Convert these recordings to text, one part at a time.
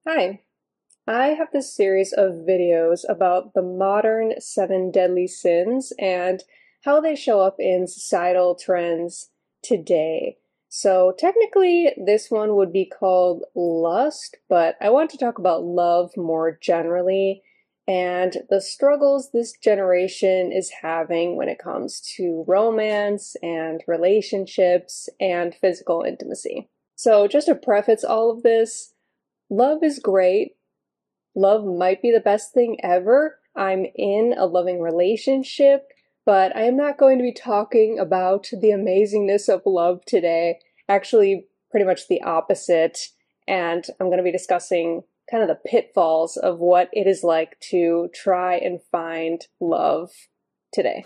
Hi, I have this series of videos about the modern seven deadly sins and how they show up in societal trends today. So technically, this one would be called lust, but I want to talk about love more generally and the struggles this generation is having when it comes to romance and relationships and physical intimacy. So just to preface all of this, love is great. Love might be the best thing ever. I'm in a loving relationship, but I am not going to be talking about the amazingness of love today. Actually, pretty much the opposite. And I'm going to be discussing kind of the pitfalls of what it is like to try and find love today.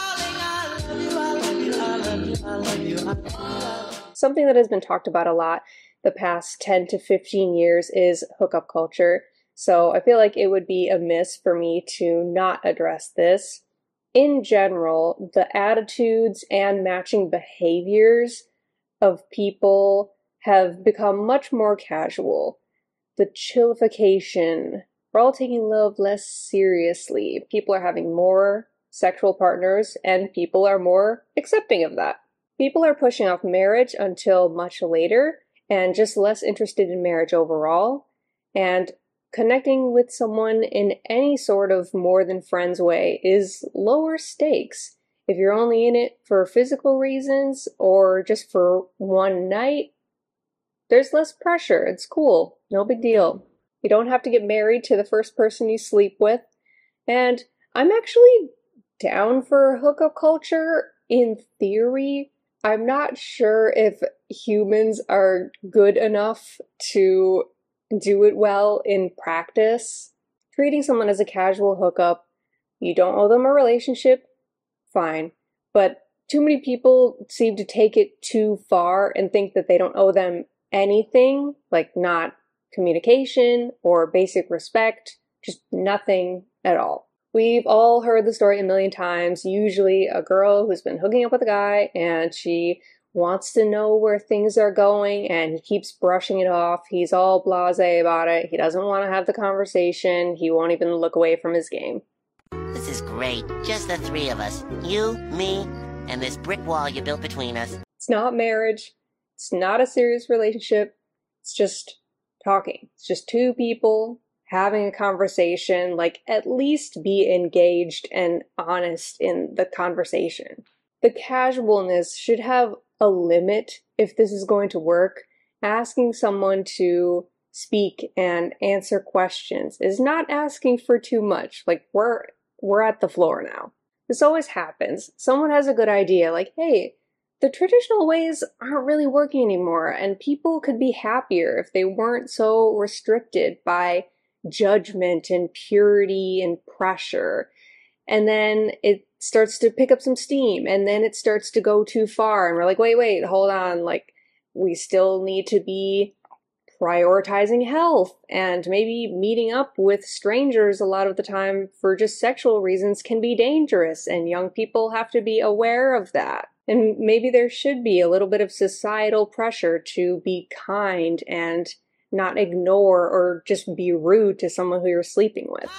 Something that has been talked about a lot the past 10 to 15 years is hookup culture. So I feel like it would be amiss for me to not address this. In general, the attitudes and matching behaviors of people have become much more casual. The chillification. We're all taking love less seriously. People are having more sexual partners, and people are more accepting of that. People are pushing off marriage until much later, and just less interested in marriage overall. And connecting with someone in any sort of more than friends way is lower stakes. If you're only in it for physical reasons or just for one night, there's less pressure. It's cool. No big deal. You don't have to get married to the first person you sleep with. And I'm actually down for hookup culture in theory. I'm not sure if humans are good enough to do it well in practice. Treating someone as a casual hookup, you don't owe them a relationship, fine. But too many people seem to take it too far and think that they don't owe them anything, like not communication or basic respect, just nothing at all. We've all heard the story a million times, usually a girl who's been hooking up with a guy and she wants to know where things are going and he keeps brushing it off. He's all blasé about it. He doesn't want to have the conversation. He won't even look away from his game. This is great. Just the three of us. You, me, and this brick wall you built between us. It's not marriage. It's not a serious relationship. It's just talking. It's just two people having a conversation. Like, at least be engaged and honest in the conversation. The casualness should have a limit if this is going to work. Asking someone to speak and answer questions is not asking for too much. Like, we're at the floor now. This always happens. Someone has a good idea, like, hey, the traditional ways aren't really working anymore, and people could be happier if they weren't so restricted by judgment and purity and pressure. And then it starts to pick up some steam, and then it starts to go too far, and we're like, wait, hold on, like, we still need to be prioritizing health, and maybe meeting up with strangers a lot of the time for just sexual reasons can be dangerous, and young people have to be aware of that. And maybe there should be a little bit of societal pressure to be kind and not ignore or just be rude to someone who you're sleeping with.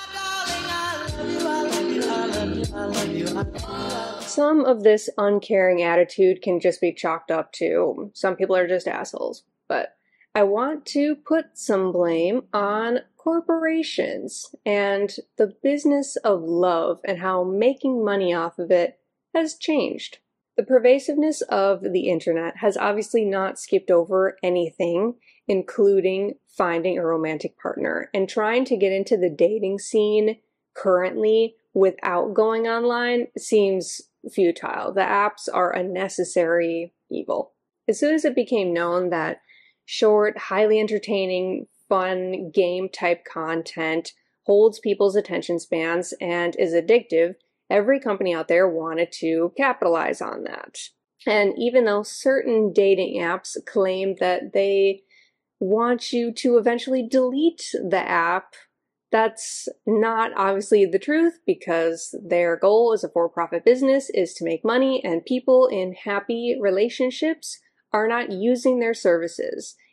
Some of this uncaring attitude can just be chalked up to some people are just assholes, but I want to put some blame on corporations and the business of love and how making money off of it has changed. The pervasiveness of the internet has obviously not skipped over anything, including finding a romantic partner. And trying to get into the dating scene currently without going online seems futile. The apps are a necessary evil. As soon as it became known that short, highly entertaining, fun, game-type content holds people's attention spans and is addictive, every company out there wanted to capitalize on that. And even though certain dating apps claim that they want you to eventually delete the app, that's not obviously the truth, because their goal as a for-profit business is to make money, and people in happy relationships are not using their services.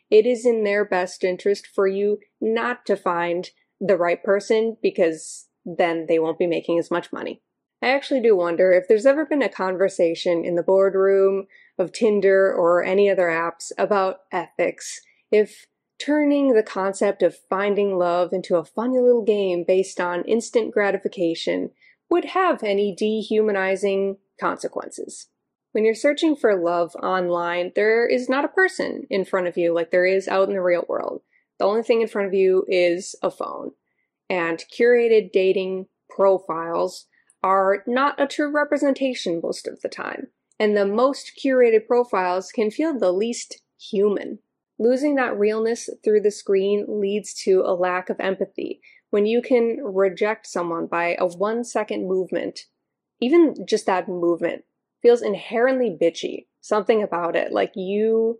it is in their best interest for you not to find the right person, because then they won't be making as much money. I actually do wonder if there's ever been a conversation in the boardroom of Tinder or any other apps about ethics, if turning the concept of finding love into a funny little game based on instant gratification would have any dehumanizing consequences. When you're searching for love online, there is not a person in front of you like there is out in the real world. The only thing in front of you is a phone. And curated dating profiles are not a true representation most of the time. And the most curated profiles can feel the least human. Losing that realness through the screen leads to a lack of empathy. When you can reject someone by a 1-second movement, even just that movement feels inherently bitchy. Something about it, like you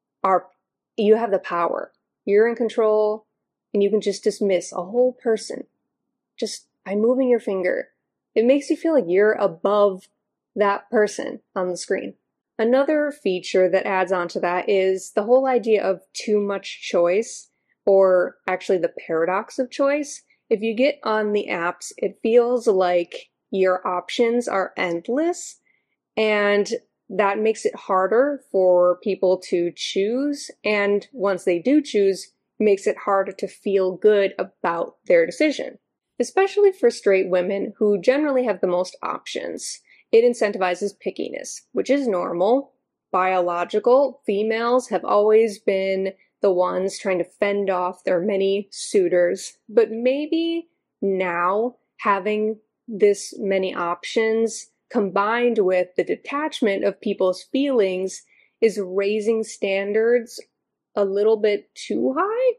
have the power. You're in control, and you can just dismiss a whole person just by moving your finger. It makes you feel like you're above that person on the screen. Another feature that adds on to that is the whole idea of too much choice, or actually the paradox of choice. If you get on the apps, it feels like your options are endless, and that makes it harder for people to choose. And once they do choose, it makes it harder to feel good about their decision. Especially for straight women who generally have the most options. It incentivizes pickiness, which is normal. Biological, females have always been the ones trying to fend off their many suitors. But maybe now, having this many options combined with the detachment of people's feelings is raising standards a little bit too high.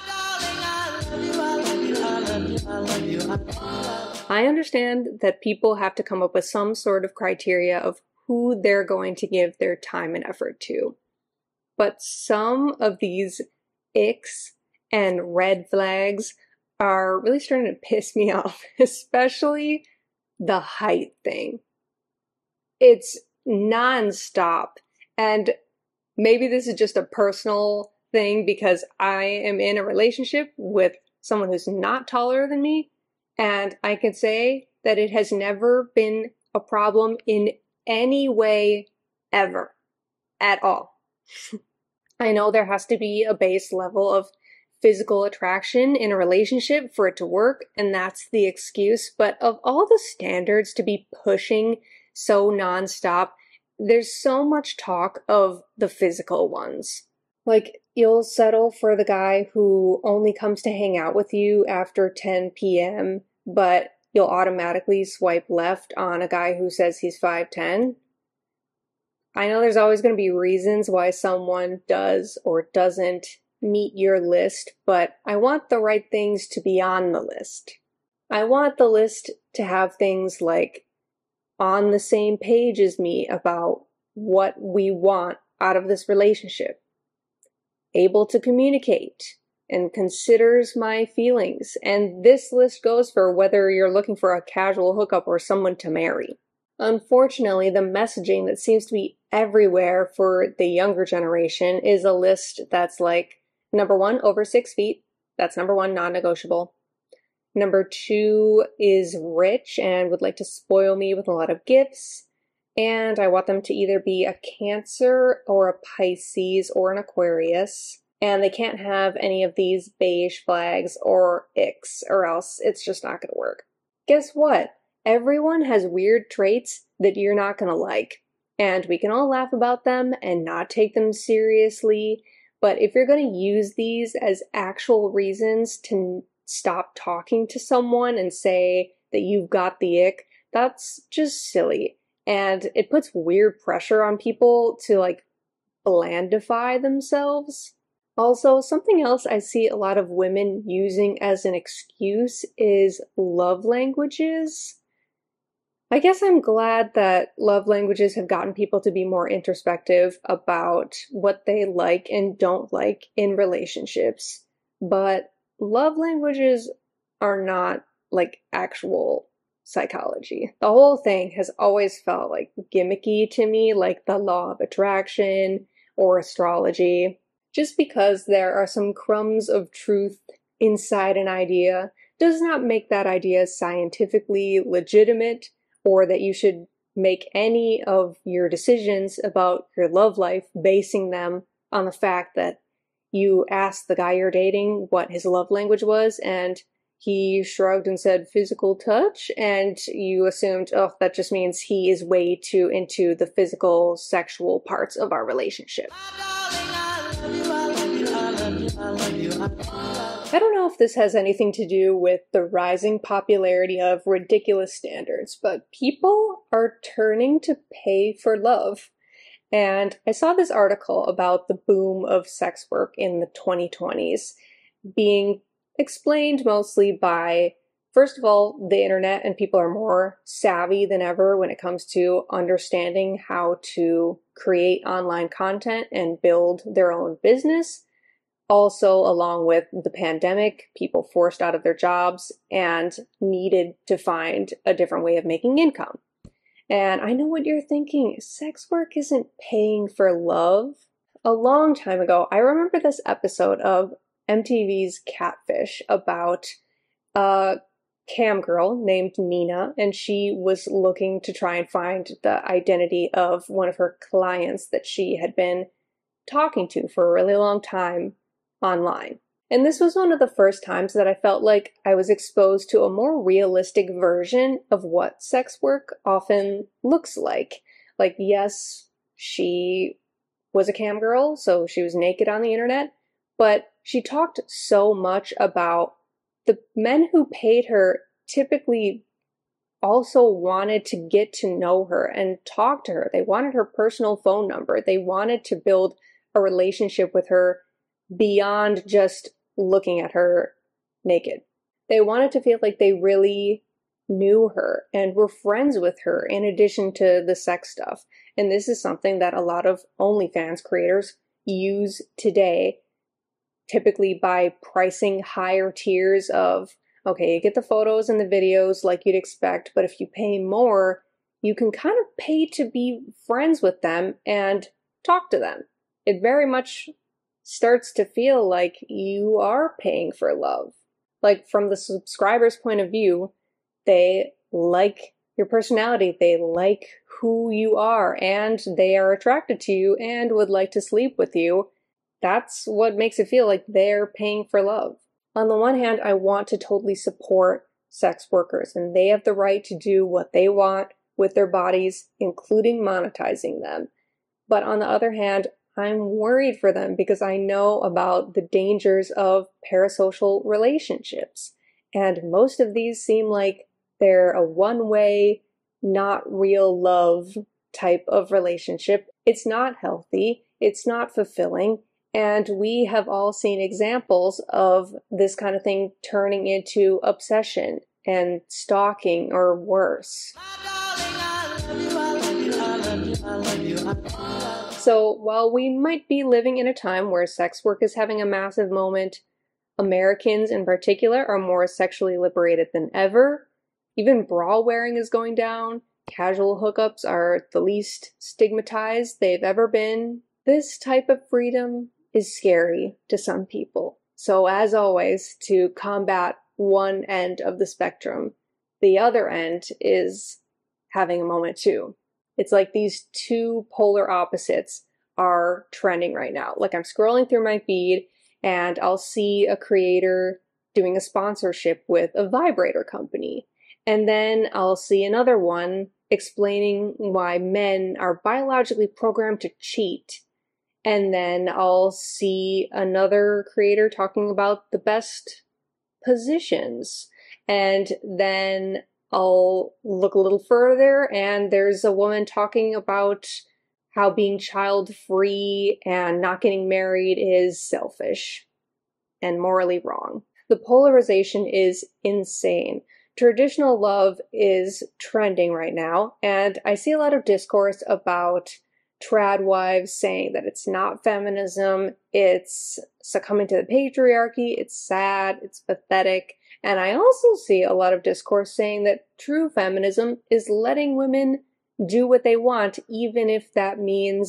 I understand that people have to come up with some sort of criteria of who they're going to give their time and effort to. But some of these icks and red flags are really starting to piss me off, especially the height thing. It's nonstop. And maybe this is just a personal thing because I am in a relationship with someone who's not taller than me. And I can say that it has never been a problem in any way ever. At all. I know there has to be a base level of physical attraction in a relationship for it to work, and that's the excuse. But of all the standards to be pushing so nonstop, there's so much talk of the physical ones. Like, you'll settle for the guy who only comes to hang out with you after 10 p.m., but you'll automatically swipe left on a guy who says he's 5'10". I know there's always going to be reasons why someone does or doesn't meet your list, but I want the right things to be on the list. I want the list to have things like on the same page as me about what we want out of this relationship, able to communicate, and considers my feelings. And this list goes for whether you're looking for a casual hookup or someone to marry. Unfortunately, the messaging that seems to be everywhere for the younger generation is a list that's like, number 1, over 6 feet. That's number 1, non-negotiable. Number 2 is rich and would like to spoil me with a lot of gifts. And I want them to either be a Cancer or a Pisces or an Aquarius. And they can't have any of these beige flags or icks, or else it's just not going to work. Guess what? Everyone has weird traits that you're not going to like. And we can all laugh about them and not take them seriously. But if you're going to use these as actual reasons to stop talking to someone and say that you've got the ick, that's just silly. And it puts weird pressure on people to like blandify themselves. Also, something else I see a lot of women using as an excuse is love languages. I guess I'm glad that love languages have gotten people to be more introspective about what they like and don't like in relationships. But love languages are not like actual psychology. The whole thing has always felt like gimmicky to me, like the law of attraction or astrology. Just because there are some crumbs of truth inside an idea does not make that idea scientifically legitimate, or that you should make any of your decisions about your love life basing them on the fact that you asked the guy you're dating what his love language was, and he shrugged and said physical touch, and you assumed, oh, that just means he is way too into the physical, sexual parts of our relationship. I don't know if this has anything to do with the rising popularity of ridiculous standards, but people are turning to pay for love. And I saw this article about the boom of sex work in the 2020s being explained mostly by, first of all, the internet, and people are more savvy than ever when it comes to understanding how to create online content and build their own business. Also, along with the pandemic, people forced out of their jobs and needed to find a different way of making income. And I know what you're thinking, sex work isn't paying for love. A long time ago, I remember this episode of MTV's Catfish about a cam girl named Nina, and she was looking to try and find the identity of one of her clients that she had been talking to for a really long time online. And this was one of the first times that I felt like I was exposed to a more realistic version of what sex work often looks like. Like, yes, she was a cam girl, so she was naked on the internet, but she talked so much about the men who paid her typically also wanted to get to know her and talk to her. They wanted her personal phone number. They wanted to build a relationship with her beyond just looking at her naked. They wanted to feel like they really knew her and were friends with her in addition to the sex stuff. And this is something that a lot of OnlyFans creators use today, typically by pricing higher tiers of, okay, you get the photos and the videos like you'd expect, but if you pay more, you can kind of pay to be friends with them and talk to them. It very much starts to feel like you are paying for love. Like, from the subscriber's point of view, they like your personality, they like who you are, and they are attracted to you and would like to sleep with you. That's what makes it feel like they're paying for love. On the one hand, I want to totally support sex workers, and they have the right to do what they want with their bodies, including monetizing them. But on the other hand, I'm worried for them because I know about the dangers of parasocial relationships. And most of these seem like they're a one-way, not real love type of relationship. It's not healthy. It's not fulfilling. And we have all seen examples of this kind of thing turning into obsession and stalking or worse. So while we might be living in a time where sex work is having a massive moment, Americans in particular are more sexually liberated than ever. Even bra wearing is going down. Casual hookups are the least stigmatized they've ever been. This type of freedom is scary to some people. So as always, to combat one end of the spectrum, the other end is having a moment too. It's like these two polar opposites are trending right now. Like, I'm scrolling through my feed and I'll see a creator doing a sponsorship with a vibrator company. And then I'll see another one explaining why men are biologically programmed to cheat. And then I'll see another creator talking about the best positions. And then I'll look a little further and there's a woman talking about how being child-free and not getting married is selfish and morally wrong. The polarization is insane. Traditional love is trending right now, and I see a lot of discourse about trad wives saying that it's not feminism, it's succumbing to the patriarchy, it's sad, it's pathetic. And I also see a lot of discourse saying that true feminism is letting women do what they want, even if that means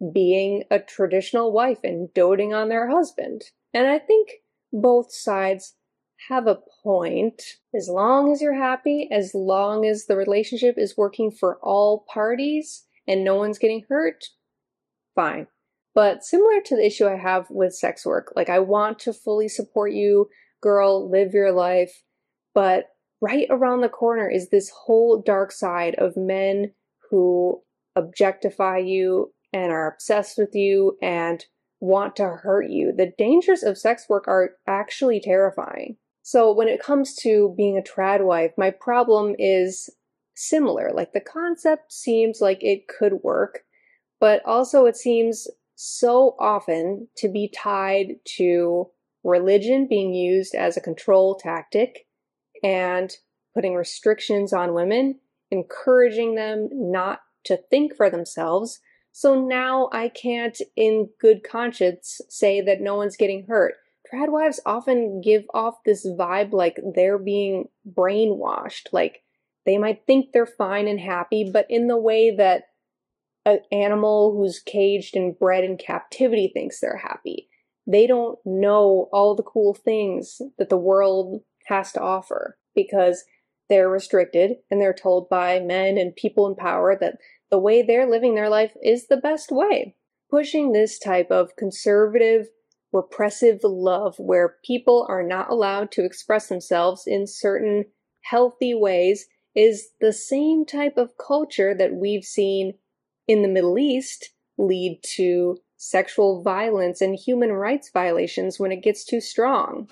being a traditional wife and doting on their husband. And I think both sides have a point. As long as you're happy, as long as the relationship is working for all parties and no one's getting hurt, fine. But similar to the issue I have with sex work, like I want to fully support you, girl, live your life, but right around the corner is this whole dark side of men who objectify you and are obsessed with you and want to hurt you. The dangers of sex work are actually terrifying. So when it comes to being a trad wife, my problem is similar. Like the concept seems like it could work, but also it seems so often to be tied to religion being used as a control tactic and putting restrictions on women, encouraging them not to think for themselves. So now I can't, in good conscience, say that no one's getting hurt. Trad wives often give off this vibe like they're being brainwashed, like they might think they're fine and happy, but in the way that an animal who's caged and bred in captivity thinks they're happy. They don't know all the cool things that the world has to offer because they're restricted and they're told by men and people in power that the way they're living their life is the best way. Pushing this type of conservative, repressive love where people are not allowed to express themselves in certain healthy ways is the same type of culture that we've seen in the Middle East lead to sexual violence and human rights violations when it gets too strong.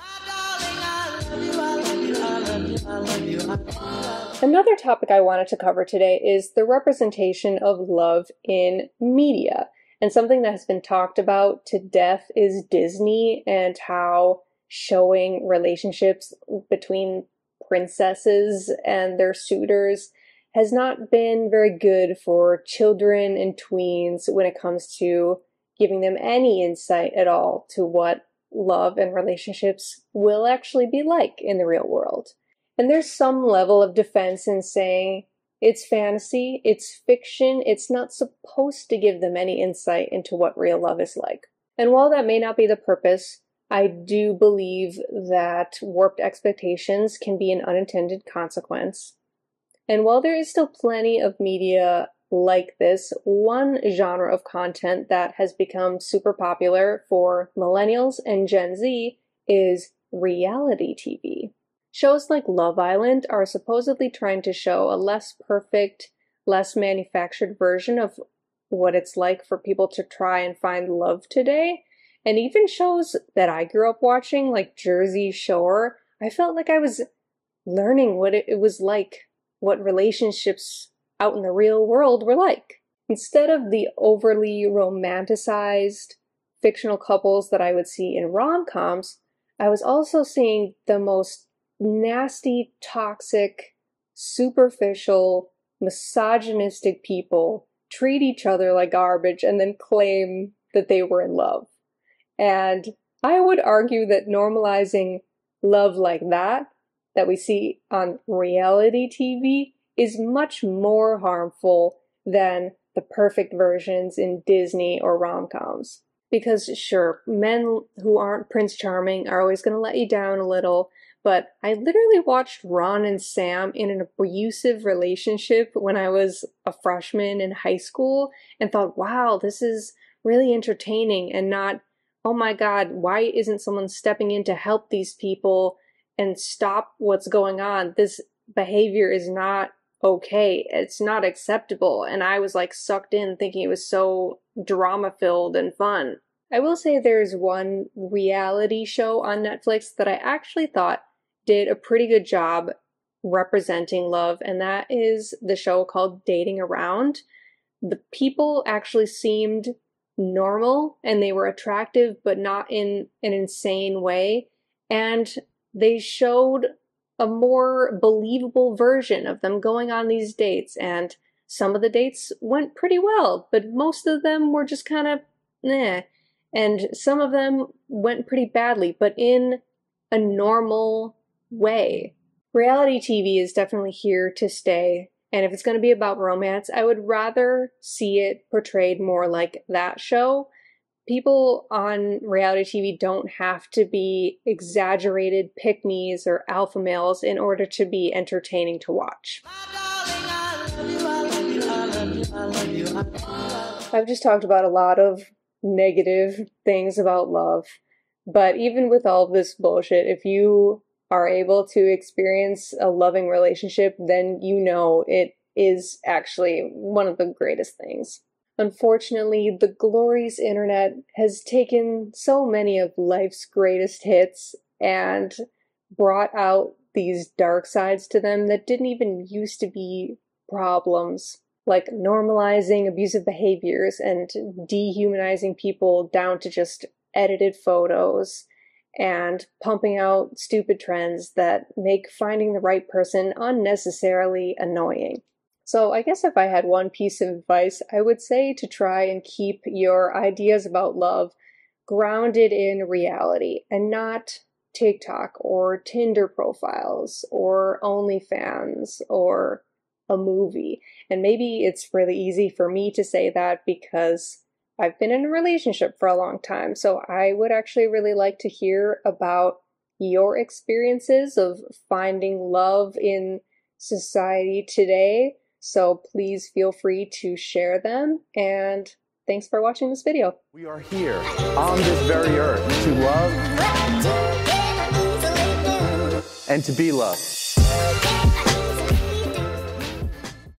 Another topic I wanted to cover today is the representation of love in media. And something that has been talked about to death is Disney and how showing relationships between princesses and their suitors has not been very good for children and tweens when it comes to giving them any insight at all to what love and relationships will actually be like in the real world. And there's some level of defense in saying it's fantasy, it's fiction, it's not supposed to give them any insight into what real love is like. And while that may not be the purpose, I do believe that warped expectations can be an unintended consequence. And while there is still plenty of media like this, one genre of content that has become super popular for millennials and Gen Z is reality TV. Shows like Love Island are supposedly trying to show a less perfect, less manufactured version of what it's like for people to try and find love today. And even shows that I grew up watching, like Jersey Shore, I felt like I was learning what it was like, what relationships out in the real world were like. Instead of the overly romanticized fictional couples that I would see in rom-coms, I was also seeing the most nasty, toxic, superficial, misogynistic people treat each other like garbage and then claim that they were in love. And I would argue that normalizing love like that we see on reality TV is much more harmful than the perfect versions in Disney or rom-coms. Because sure, men who aren't Prince Charming are always going to let you down a little, but I literally watched Ron and Sam in an abusive relationship when I was a freshman in high school and thought, wow, this is really entertaining and not, oh my God, why isn't someone stepping in to help these people and stop what's going on? This behavior is not okay. It's not acceptable. And I was like sucked in thinking it was so drama-filled and fun. I will say there's one reality show on Netflix that I actually thought did a pretty good job representing love, and that is the show called Dating Around. The people actually seemed normal and they were attractive, but not in an insane way. And they showed a more believable version of them going on these dates. And some of the dates went pretty well, but most of them were just kind of meh. And some of them went pretty badly, but in a normal way. Reality TV is definitely here to stay. And if it's going to be about romance, I would rather see it portrayed more like that show. People on reality TV don't have to be exaggerated pick-me's or alpha males in order to be entertaining to watch. I've just talked about a lot of negative things about love, but even with all this bullshit, if you are able to experience a loving relationship, then you know it is actually one of the greatest things. Unfortunately, the glorious internet has taken so many of life's greatest hits and brought out these dark sides to them that didn't even used to be problems, like normalizing abusive behaviors and dehumanizing people down to just edited photos, and pumping out stupid trends that make finding the right person unnecessarily annoying. So I guess if I had one piece of advice, I would say to try and keep your ideas about love grounded in reality and not TikTok or Tinder profiles or OnlyFans or a movie. And maybe it's really easy for me to say that because I've been in a relationship for a long time, so I would actually really like to hear about your experiences of finding love in society today. So please feel free to share them, and thanks for watching this video. We are here on this very earth to love and to be loved.